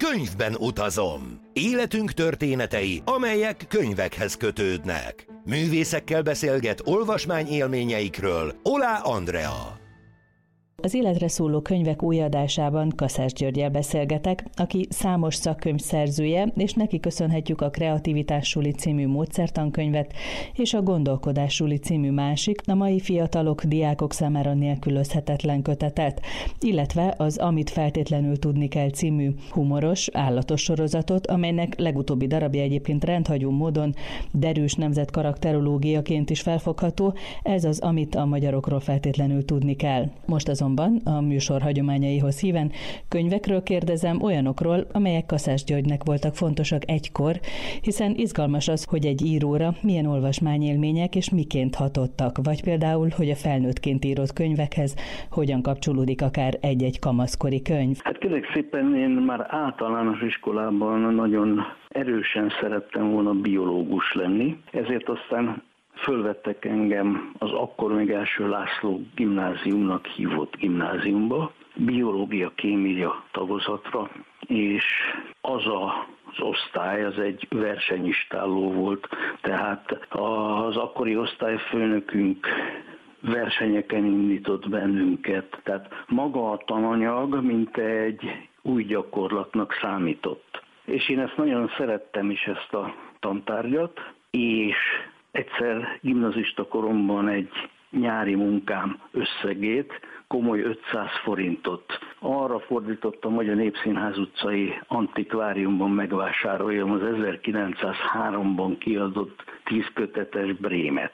Könyvben utazom. Életünk történetei, amelyek könyvekhez kötődnek. Művészekkel beszélget olvasmányélményeikről Olá Andrea. Az életre szóló könyvek új adásában Kaszás Györggyel beszélgetek, aki számos szakkönyv szerzője, és neki köszönhetjük a Kreativitás Suli című módszertankönyvet, és a Gondolkodás Suli című másik, a mai fiatalok, diákok számára nélkülözhetetlen kötetet, illetve az Amit feltétlenül tudni kell című humoros, állatos sorozatot, amelynek legutóbbi darabja egyébként rendhagyó módon derűs nemzetkarakterológiaként is felfogható, ez az Amit a magyarokról feltétlenül tudni kell. Most azonban a műsor hagyományaihoz híven könyvekről kérdezem, olyanokról, amelyek Kaszás Györgynek voltak fontosak egykor, hiszen izgalmas az, hogy egy íróra milyen olvasmányélmények és miként hatottak, vagy például, hogy a felnőttként írott könyvekhez hogyan kapcsolódik akár egy-egy kamaszkori könyv. Hát kérlek szépen, én már általános iskolában nagyon erősen szerettem volna biológus lenni, ezért aztán fölvettek engem az akkor még első László gimnáziumnak hívott gimnáziumba, biológia-kémia tagozatra, és az osztály, az egy versenyistálló volt, tehát az akkori osztályfőnökünk versenyeken indított bennünket, tehát maga a tananyag, mint egy új gyakorlatnak számított. És én ezt nagyon szerettem is, ezt a tantárgyat, és egyszer gimnazista koromban egy nyári munkám összegét, komoly 500 forintot arra fordítottam, hogy a Népszínház utcai antikváriumban megvásároljam az 1903-ban kiadott 10 kötetes Brémet.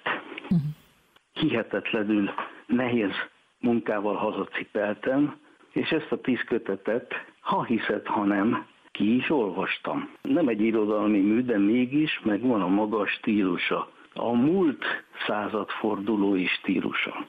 Hihetetlenül nehéz munkával hazacipeltem, és ezt a 10 kötetet, ha hiszed, ha nem, ki is olvastam. Nem egy irodalmi mű, de mégis megvan a maga stílusa. A múlt századfordulói stílusa.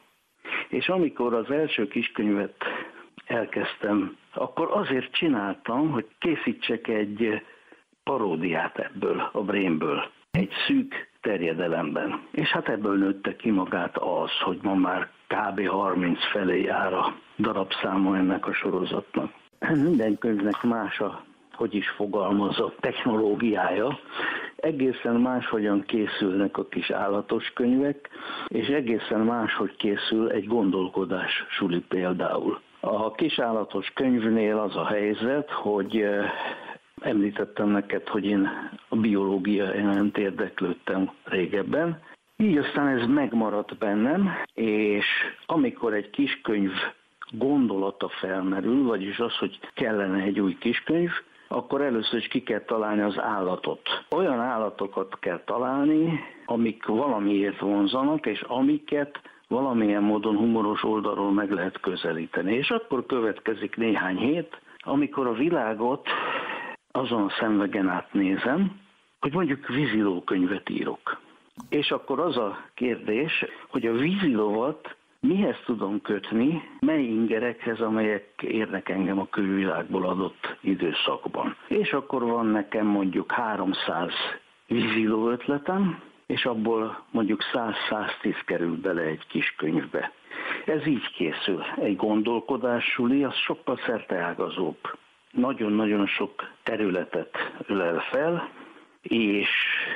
És amikor az első kiskönyvet elkezdtem, akkor azért csináltam, hogy készítsek egy paródiát ebből, a Brémből, egy szűk terjedelemben. És hát ebből nőtte ki magát az, hogy ma már kb. 30 felé jár a darabszáma ennek a sorozatnak. Minden könyvnek más hogy is fogalmazok, technológiája. Egészen máshogyan készülnek a kis állatos könyvek, és egészen máshogy készül egy gondolkodás suli például. A kis állatos könyvnél az a helyzet, hogy említettem neked, hogy én a biológia iránt érdeklődtem régebben, így aztán ez megmaradt bennem, és amikor egy kiskönyv gondolata felmerül, vagyis az, hogy kellene egy új kiskönyv, akkor először is ki kell találni az állatot. Olyan állatokat kell találni, amik valamiért vonzanak, és amiket valamilyen módon humoros oldalról meg lehet közelíteni. És akkor következik néhány hét, amikor a világot azon a szemvegen átnézem, hogy mondjuk vízilókönyvet írok. És akkor az a kérdés, hogy a vízilovat mihez tudom kötni, mely ingerekhez, amelyek érnek engem a külvilágból adott időszakban. És akkor van nekem mondjuk 300 víziló ötletem, és abból mondjuk 100-110 kerül bele egy kis könyvbe. Ez így készül. Egy gondolkodássuli, az sokkal szerteágazóbb. Nagyon-nagyon sok területet ölel fel, és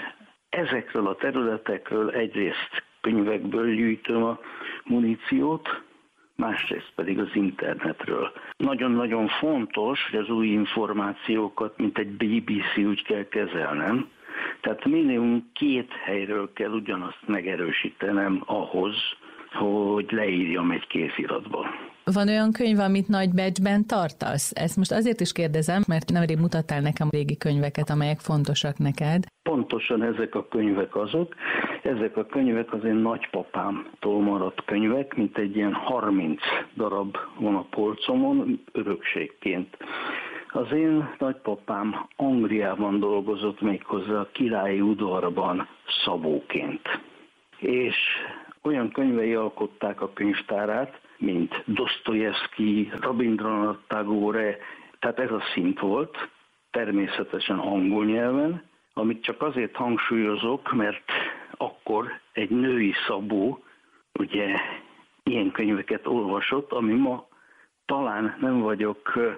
ezekről a területekről egyrészt könyvekből gyűjtöm a muníciót, másrészt pedig az internetről. Nagyon-nagyon fontos, hogy az új információkat, mint egy BBC úgy kell kezelnem, tehát minimum 2 helyről kell ugyanazt megerősítenem ahhoz, hogy leírjam egy kéziratba. Van olyan könyv, amit nagy becsben tartasz? Ezt most azért is kérdezem, mert nemrég mutattál nekem régi könyveket, amelyek fontosak neked. Pontosan ezek a könyvek azok. Ezek a könyvek az én nagypapámtól maradt könyvek, mint egy ilyen 30 darab van a polcomon, örökségként. Az én nagypapám Angliában dolgozott, méghozzá a királyi udvarban szabóként. És olyan könyvei alkották a könyvtárát, mint Dostoyevsky, Rabindranath Tagore, tehát ez a szint volt, természetesen angol nyelven, amit csak azért hangsúlyozok, mert akkor egy női szabó ugye ilyen könyveket olvasott, ami ma talán nem vagyok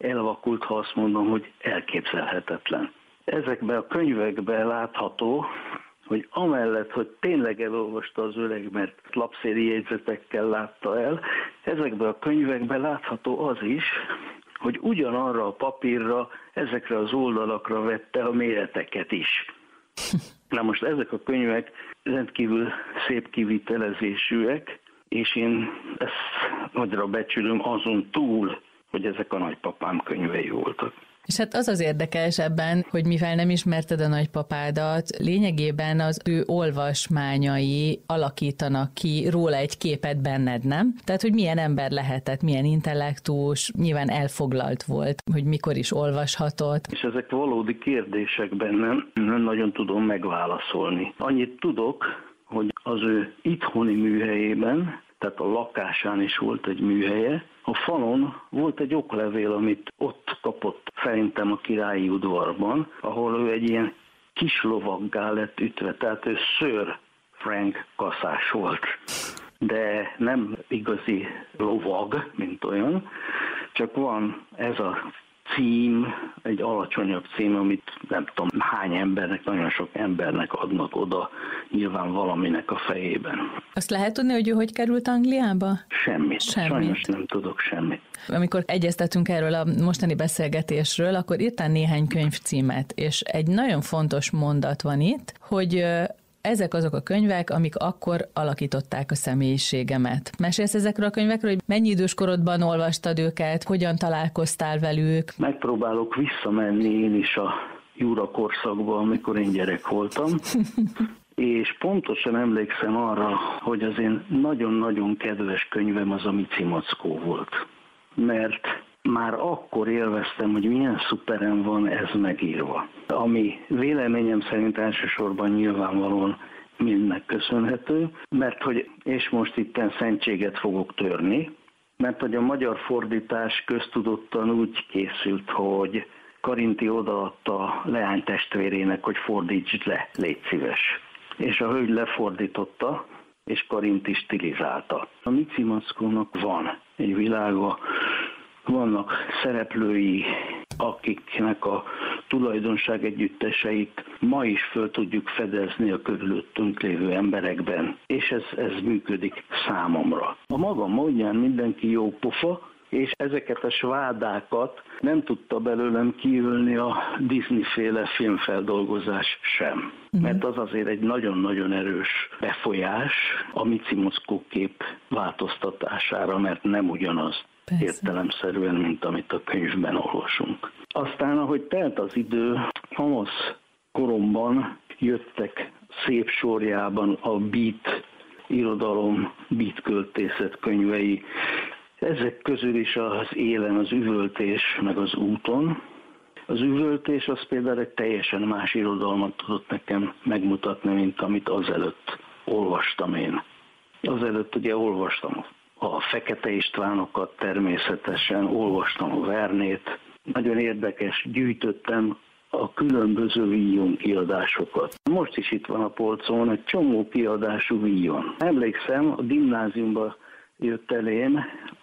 elvakult, ha azt mondom, hogy elképzelhetetlen. Ezekben a könyvekben látható, hogy amellett, hogy tényleg elolvasta az öreg, mert lapszéri jegyzetekkel látta el, ezekben a könyvekben látható az is, hogy ugyanarra a papírra, ezekre az oldalakra vette a méreteket is. Na most ezek a könyvek rendkívül szép kivitelezésűek, és én ezt nagyra becsülöm azon túl, hogy ezek a nagypapám könyvei voltak. És hát az érdekes ebben, hogy mivel nem ismerted a nagypapádat, lényegében az ő olvasmányai alakítanak ki róla egy képet benned, nem? Tehát, hogy milyen ember lehetett, milyen intellektus, nyilván elfoglalt volt, hogy mikor is olvashatott. És ezek valódi kérdések bennem, nem nagyon tudom megválaszolni. Annyit tudok, hogy az ő itthoni műhelyében, tehát a lakásán is volt egy műhelye. A falon volt egy oklevél, amit ott kapott szerintem a királyi udvarban, ahol ő egy ilyen kis lovaggá lett ütve, tehát ő Sir Frank Kaszás volt. De nem igazi lovag, mint olyan, csak van ez a cím, egy alacsonyabb cím, amit nem tudom hány embernek, nagyon sok embernek adnak oda, nyilván valaminek a fejében. Azt lehet tudni, hogy ő hogy került Angliába? Semmit. Sajnos nem tudok semmit. Amikor egyeztetünk erről a mostani beszélgetésről, akkor írtál néhány könyvcímet, és egy nagyon fontos mondat van itt, hogy ezek azok a könyvek, amik akkor alakították a személyiségemet. Mesélsz ezekről a könyvekről, hogy mennyi idős korodban olvastad őket, hogyan találkoztál velük? Megpróbálok visszamenni én is a jura korszakba, amikor én gyerek voltam, és pontosan emlékszem arra, hogy az én nagyon-nagyon kedves könyvem az a Mici Mackó volt. Mert már akkor élveztem, hogy milyen szuperen van ez megírva. Ami véleményem szerint elsősorban nyilvánvalóan mindnek köszönhető, mert hogy, és most itten szentséget fogok törni, mert hogy a magyar fordítás köztudottan úgy készült, hogy Karinti odaadta leánytestvérének, hogy fordítsd le, légy szíves. És a hölgy lefordította, és Karinti stilizálta. A Mici Mackónak van egy világa, vannak szereplői, akiknek a tulajdonság együtteseit ma is föl tudjuk fedezni a körülöttünk lévő emberekben, és ez működik számomra. A maga módján mindenki jó pofa, és ezeket a svádákat nem tudta belőlem kiülni a Disney-féle filmfeldolgozás sem. Mert az azért egy nagyon-nagyon erős befolyás a Mici Mackó kép változtatására, mert nem ugyanaz. Persze. Értelemszerűen, mint amit a könyvben olvasunk. Aztán, ahogy telt az idő, kamasz koromban jöttek szép sorjában a beat irodalom, beat költészet könyvei. Ezek közül is az Élen, az Üvöltés, meg az Úton. Az Üvöltés az például egy teljesen más irodalmat tudott nekem megmutatni, mint amit azelőtt olvastam én. Azelőtt ugye olvastam a Fekete Istvánokat természetesen, olvastam a Vernét. Nagyon érdekes, gyűjtöttem a különböző Villon kiadásokat. Most is itt van a polcon egy csomó kiadású Villon. Emlékszem, a gimnáziumban jött elém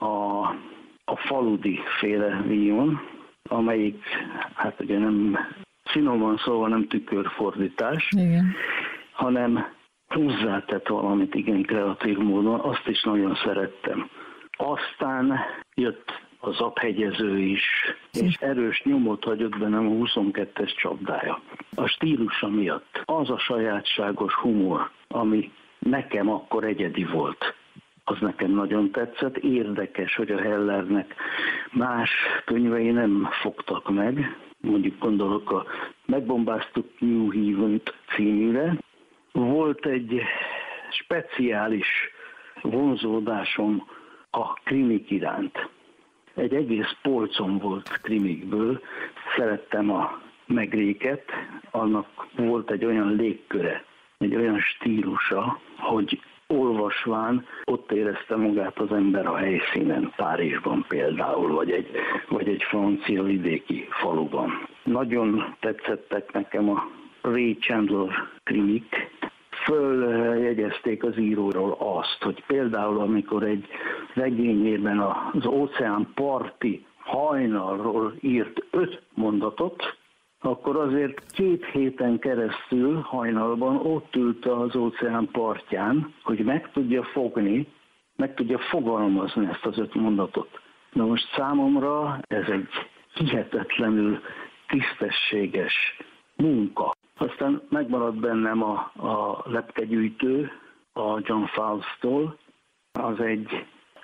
a Faludi féle Villon, amelyik, hát ugye nem, finoman szóval nem tükörfordítás, igen, hanem hozzátett valamit igen kreatív módon, azt is nagyon szerettem. Aztán jött az Aphegyező is, és erős nyomot hagyott bennem a 22-es csapdája. A stílusa miatt az a sajátságos humor, ami nekem akkor egyedi volt, az nekem nagyon tetszett. Érdekes, hogy a Hellernek más könyvei nem fogtak meg, mondjuk gondolok a Megbombáztuk New Haven-t címűre. Volt egy speciális vonzódásom a krimik iránt. Egy egész polcom volt krimikből, szerettem a Megréket, annak volt egy olyan légköre, egy olyan stílusa, hogy olvasván ott érezte magát az ember a helyszínen, Párizsban például, vagy egy francia vidéki faluban. Nagyon tetszettek nekem a Ray Chandler krimik. Följegyezték az íróról azt, hogy például amikor egy regényében az óceán parti hajnalról írt 5 mondatot, akkor azért 2 héten keresztül hajnalban ott ült az óceán partján, hogy meg tudja fogni, meg tudja fogalmazni ezt az 5 mondatot. Na most számomra ez egy hihetetlenül tisztességes munka. Aztán megmaradt bennem a lepkegyűjtő, a John Fowles-tól. Az egy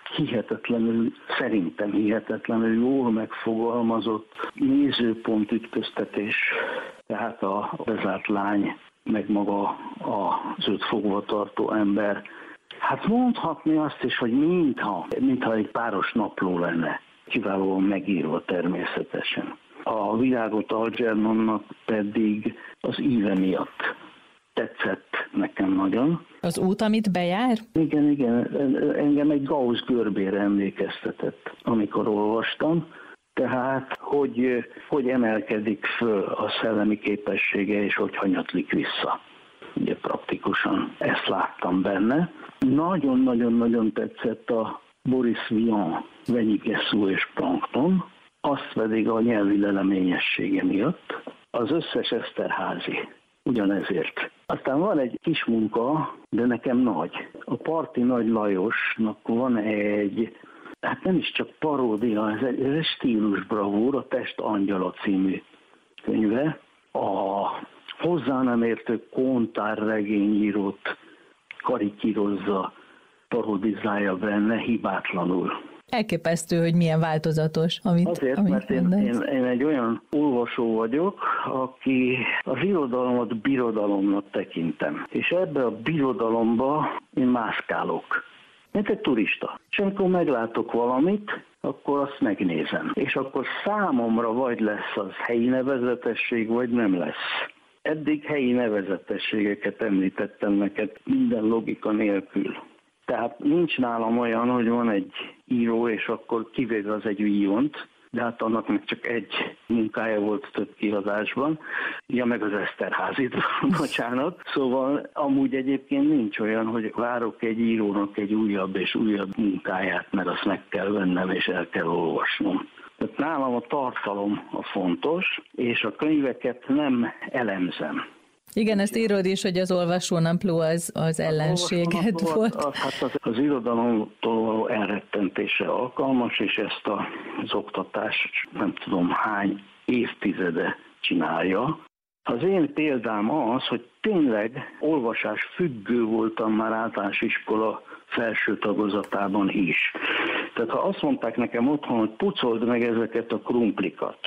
szerintem hihetetlenül jól megfogalmazott nézőpontütköztetés. Tehát a bezárt lány, meg maga az 5 fogvatartó ember. Hát mondhatni azt is, hogy mintha egy páros napló lenne. Kiválóan megírva természetesen. A világot Algernonnak pedig az íve miatt tetszett nekem nagyon. Az út, amit bejár? Igen. Engem egy Gauss görbére emlékeztetett, amikor olvastam. Tehát, hogy emelkedik föl a szellemi képessége, és hogy hanyatlik vissza. Ugye praktikusan ezt láttam benne. Nagyon-nagyon-nagyon tetszett a Boris Vian, Venyigeszú és Plankton, azt pedig a nyelvi leleményessége miatt, az összes Eszterházy. Ugyanezért. Aztán van egy kis munka, de nekem nagy. A Parti Nagy Lajosnak van egy, hát nem is csak paródia, ez egy stílusbravúr, a Test angyala című könyve. A hozzá nem értő kontárregényírót karikírozza, parodizálja benne hibátlanul. Elképesztő, hogy milyen változatos, Azért, mert én egy olyan olvasó vagyok, aki az irodalmat birodalomnak tekintem. És ebbe a birodalomba én mászkálok, mint egy turista. És amikor meglátok valamit, akkor azt megnézem. És akkor számomra vagy lesz az helyi nevezetesség, vagy nem lesz. Eddig helyi nevezetességeket említettem neked minden logika nélkül. Tehát nincs nálam olyan, hogy van egy író, és akkor kivégez egy íjont, de hát annak meg csak egy munkája volt több kiadásban. Ja, meg az Eszterházit, bocsánat. Szóval amúgy egyébként nincs olyan, hogy várok egy írónak egy újabb és újabb munkáját, mert azt meg kell vennem és el kell olvasnom. Tehát nálam a tartalom a fontos, és a könyveket nem elemzem. Igen, ezt írod is, hogy az olvasónapló az ellenséged volt. Az irodalomtól való elrettentése alkalmas, és ezt az oktatás nem tudom hány évtizede csinálja. Az én példám az, hogy tényleg olvasás függő voltam már általános iskola felső tagozatában is. Tehát ha azt mondták nekem otthon, hogy pucold meg ezeket a krumplikat,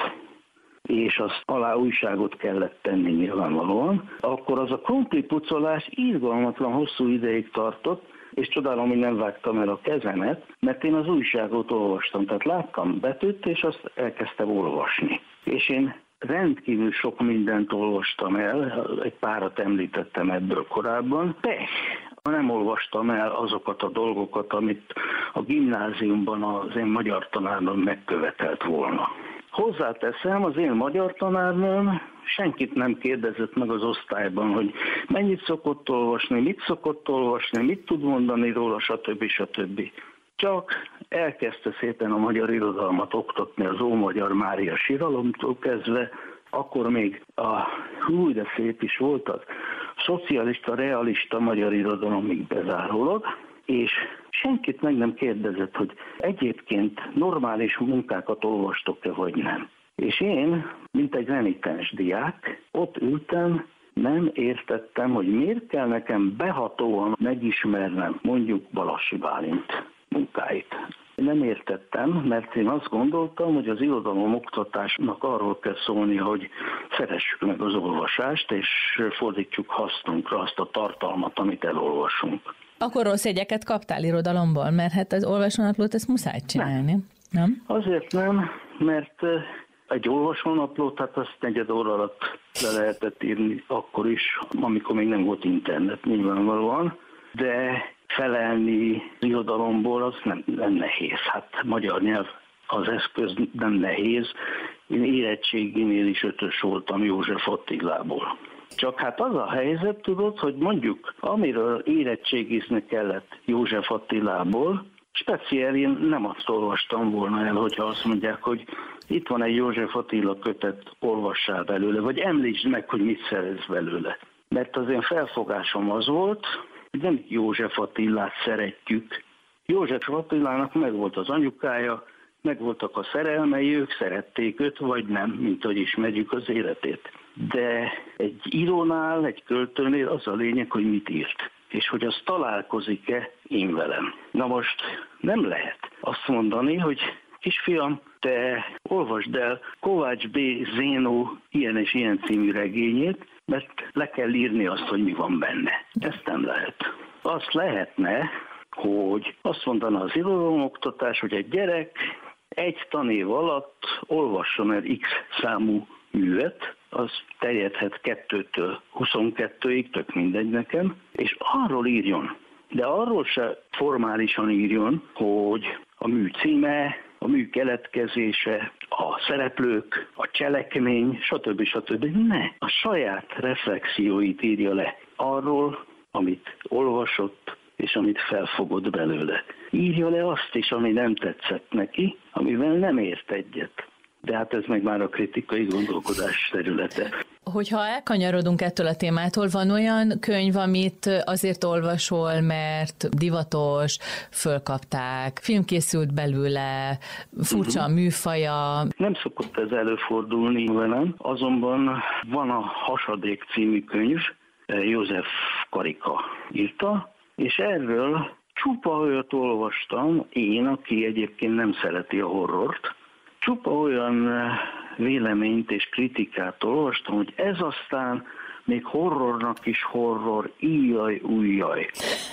és azt alá újságot kellett tenni nyilvánvalóan, akkor az a krumpli pucolás irgalmatlan hosszú ideig tartott, és csodálom, hogy nem vágtam el a kezemet, mert én az újságot olvastam. Tehát láttam betűt, és azt elkezdtem olvasni. És én rendkívül sok mindent olvastam el, egy párat említettem ebből korábban. Nem olvastam el azokat a dolgokat, amit a gimnáziumban az én magyar tanárnőm megkövetelt volna. Hozzáteszem, az én magyar tanárnőm senkit nem kérdezett meg az osztályban, hogy mennyit szokott olvasni, mit tud mondani róla, stb. Csak elkezdte szépen a magyar irodalmat oktatni az Ómagyar Mária síralomtól kezdve, akkor még de szép is volt az szocialista, realista magyar irodalomig bezárólag, és senkit meg nem kérdezett, hogy egyébként normális munkákat olvastok-e, vagy nem. És én, mint egy renitens diák, ott ültem, nem értettem, hogy miért kell nekem behatóan megismernem mondjuk Balassi Bálint munkáit. Nem értettem, mert én azt gondoltam, hogy az irodalom oktatásnak arról kell szólnia, hogy szeressük meg az olvasást, és fordítsuk hasznunkra azt a tartalmat, amit elolvasunk. Akkor rossz jegyeket kaptál irodalomból, mert hát az olvasónaplót ezt muszáj csinálni, nem? Azért nem, mert egy olvasónaplót, tehát azt 4 óra alatt le lehetett írni akkor is, amikor még nem volt internet nyilvánvalóan, de felelni irodalomból az nem nehéz. Hát magyar nyelv az eszköz nem nehéz. Én érettséginél is 5-ös voltam József Attilából. Csak hát az a helyzet, tudod, hogy mondjuk amiről érettségizni kellett József Attilából, Speciál én nem azt olvastam volna el, hogyha azt mondják, hogy itt van egy József Attila kötet, olvassál belőle, vagy említsd meg, hogy mit szeretsz belőle. Mert az én felfogásom az volt, hogy nem József Attilát szeretjük. József Attilának megvolt az anyukája, megvoltak a szerelmei, ők szerették őt, vagy nem, mint hogy ismerjük az életét. De egy írónál, egy költőnél az a lényeg, hogy mit írt, és hogy az találkozik-e én velem. Na most nem lehet azt mondani, hogy kisfiam, te olvasd el Kovács B. Zénó ilyen és ilyen című regényét, mert le kell írni azt, hogy mi van benne. Ezt nem lehet. Azt lehetne, hogy azt mondaná az irodalomoktatás, hogy egy gyerek egy tanév alatt olvasson el X számú művet, az terjedhet 2-től 22-ig, tök mindegy nekem, és arról írjon. De arról se formálisan írjon, hogy a mű címe, a mű keletkezése, a szereplők, a cselekmény, stb. Ne, a saját reflexióit írja le arról, amit olvasott, és amit felfogott belőle. Írja le azt is, ami nem tetszett neki, amivel nem ért egyet. De hát ez meg már a kritikai gondolkodás területe. Hogyha elkanyarodunk ettől a témától, van olyan könyv, amit azért olvasol, mert divatos, fölkapták, film készült belőle, furcsa a műfaja? Nem szokott ez előfordulni velem, azonban van a Hasadék című könyv, József Karika írta, és erről csupa olyat olvastam, én, aki egyébként nem szereti a horrort, csupa olyan véleményt és kritikát olvastam, hogy ez aztán még horrornak is horror, íjjaj, újjaj.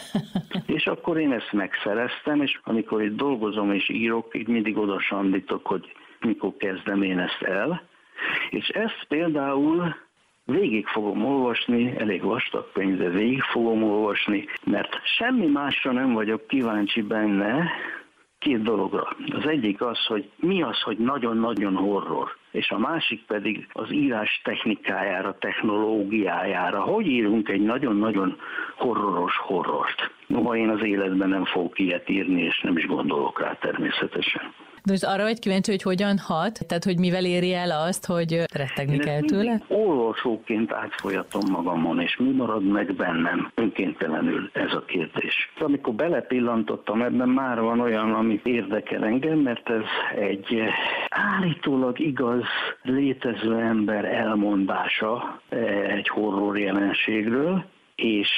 És akkor én ezt megszereztem, és amikor itt dolgozom és írok, így mindig oda sandítok, hogy mikor kezdem én ezt el. És ezt például végig fogom olvasni, elég vastag könyv, de végig fogom olvasni, mert semmi másra nem vagyok kíváncsi benne, két dologra. Az egyik az, hogy mi az, hogy nagyon-nagyon horror, és a másik pedig az írás technikájára, technológiájára. Hogy írunk egy nagyon-nagyon horroros horrort? Noha én az életben nem fogok ilyet írni, és nem is gondolok rá természetesen. De most arra vagy kíváncsi, hogy hogyan hat? Tehát, hogy mivel éri el azt, hogy rettegni kell tőle? Olvasóként átfolyatom magamon, és mi marad meg bennem önkéntelenül, ez a kérdés. Amikor belepillantottam ebben, már van olyan, ami érdekel engem, mert ez egy állítólag igaz, létező ember elmondása egy horror jelenségről, és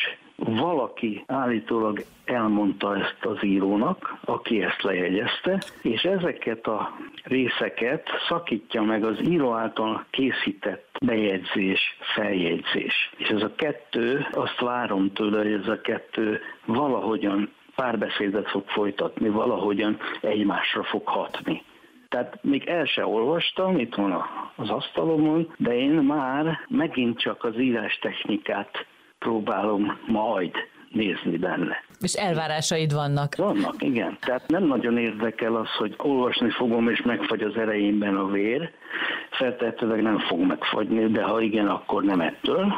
valaki állítólag elmondta ezt az írónak, aki ezt lejegyezte, és ezeket a részeket szakítja meg az író által készített bejegyzés, feljegyzés. És ez a kettő, azt várom tőle, hogy ez a kettő valahogyan párbeszédet fog folytatni, valahogyan egymásra fog hatni. Tehát még el se olvastam, itt van az asztalomon, de én már megint csak az írástechnikát próbálom majd nézni benne. És elvárásaid vannak? Vannak, igen. Tehát nem nagyon érdekel az, hogy olvasni fogom, és megfagy az erejémben a vér. Feltehetőleg nem fog megfagyni, de ha igen, akkor nem ettől,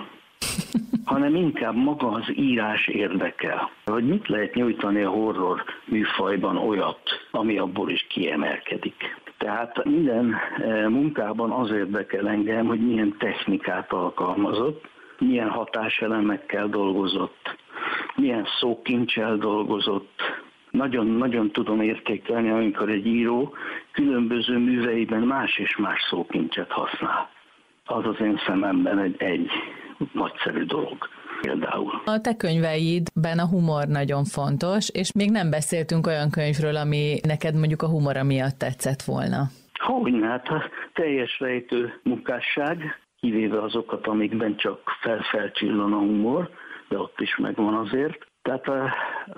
hanem inkább maga az írás érdekel. Hogy mit lehet nyújtani a horror műfajban olyat, ami abból is kiemelkedik. Tehát minden munkában az érdekel engem, hogy milyen technikát alkalmazott, milyen hatáselemekkel dolgozott, milyen szókincsel dolgozott. Nagyon tudom értékelni, amikor egy író különböző műveiben más és más szókincset használ. Az az én szememben egy nagyszerű dolog. Például. A te könyveidben a humor nagyon fontos, és még nem beszéltünk olyan könyvről, ami neked mondjuk a humora miatt tetszett volna. Hogyne, hát a teljes rejtő munkásság, kivéve azokat, amikben csak felcsillan a humor, de ott is megvan azért. Tehát a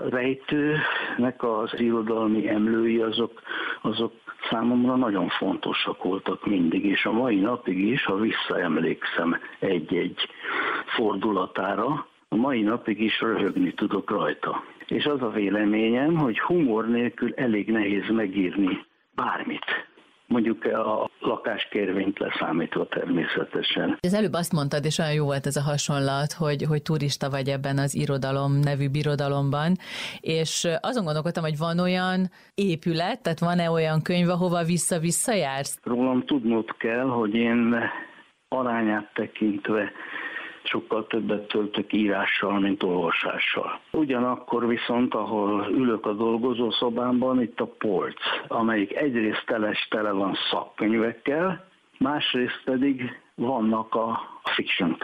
rejtőnek az irodalmi emlői azok számomra nagyon fontosak voltak mindig, és a mai napig is, ha visszaemlékszem egy-egy fordulatára, a mai napig is röhögni tudok rajta. És az a véleményem, hogy humor nélkül elég nehéz megírni bármit. mondjuk a lakáskérvényt leszámítva természetesen. Az előbb azt mondtad, és olyan jó volt ez a hasonlat, hogy turista vagy ebben az irodalom nevű birodalomban, és azon gondolkodtam, hogy van olyan épület, tehát van-e olyan könyv, ahova vissza-vissza jársz? Rólam tudnod kell, hogy én arányát tekintve sokkal többet töltök írással, mint olvasással. Ugyanakkor viszont, ahol ülök a dolgozószobámban, itt a polc, amelyik egyrészt tele van szakkönyvekkel, másrészt pedig vannak a fiction